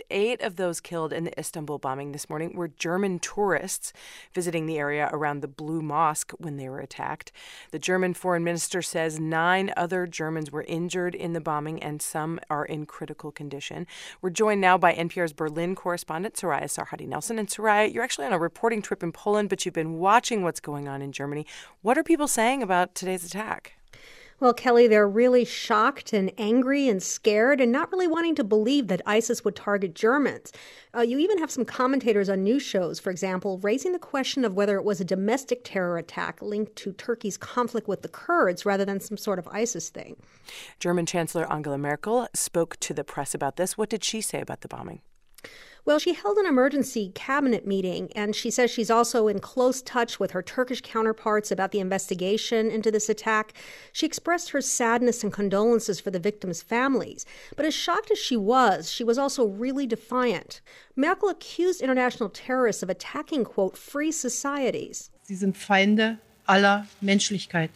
8 of those killed in the Istanbul bombing this morning were German tourists visiting the area around the Blue Mosque when they were attacked. The German foreign minister says 9 other Germans were injured in the bombing and some are in critical condition. We're joined now by NPR's Berlin correspondent, Soraya Sarhadi-Nelson. And Soraya, you're actually on a reporting trip in Poland, but you've been watching what's going on in Germany. What are people saying about today's attack? Well, Kelly, they're really shocked and angry and scared and not really wanting to believe that ISIS would target Germans. You even have some commentators on news shows, for example, raising the question of whether it was a domestic terror attack linked to Turkey's conflict with the Kurds rather than some sort of ISIS thing. German Chancellor Angela Merkel spoke to the press about this. What did she say about the bombing? Well, she held an emergency cabinet meeting, and she says she's also in close touch with her Turkish counterparts about the investigation into this attack. She expressed her sadness and condolences for the victims' families. But as shocked as she was also really defiant. Merkel accused international terrorists of attacking, quote, free societies. Sie sind Feinde aller Menschlichkeit.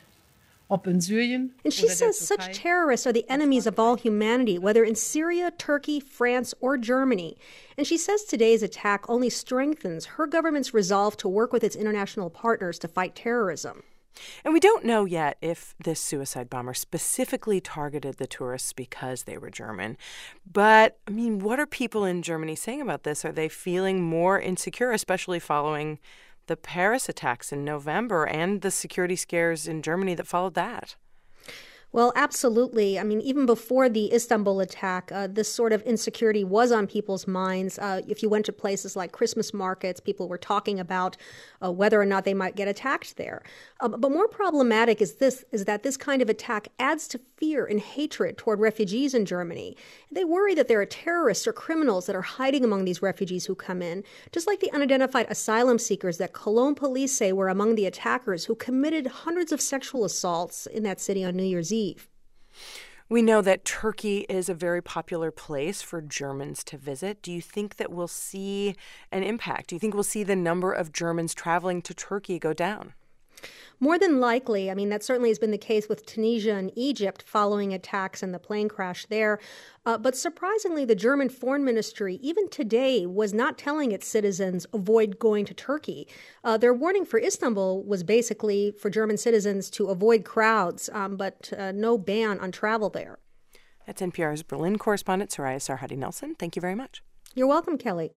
And she says such terrorists are the enemies of all humanity, whether in Syria, Turkey, France, or Germany. And she says today's attack only strengthens her government's resolve to work with its international partners to fight terrorism. And we don't know yet if this suicide bomber specifically targeted the tourists because they were German. But, what are people in Germany saying about this? Are they feeling more insecure, especially following the Paris attacks in November and the security scares in Germany that followed that? Well, absolutely. Even before the Istanbul attack, this sort of insecurity was on people's minds. If you went to places like Christmas markets, people were talking about whether or not they might get attacked there. But more problematic is that this kind of attack adds to fear and hatred toward refugees in Germany. They worry that there are terrorists or criminals that are hiding among these refugees who come in, just like the unidentified asylum seekers that Cologne police say were among the attackers who committed hundreds of sexual assaults in that city on New Year's Eve. We know that Turkey is a very popular place for Germans to visit. Do you think that we'll see an impact? Do you think we'll see the number of Germans traveling to Turkey go down? More than likely. That certainly has been the case with Tunisia and Egypt following attacks and the plane crash there. But surprisingly, the German Foreign Ministry, even today, was not telling its citizens avoid going to Turkey. Their warning for Istanbul was basically for German citizens to avoid crowds, but no ban on travel there. That's NPR's Berlin correspondent, Soraya Sarhadi-Nelson. Thank you very much. You're welcome, Kelly.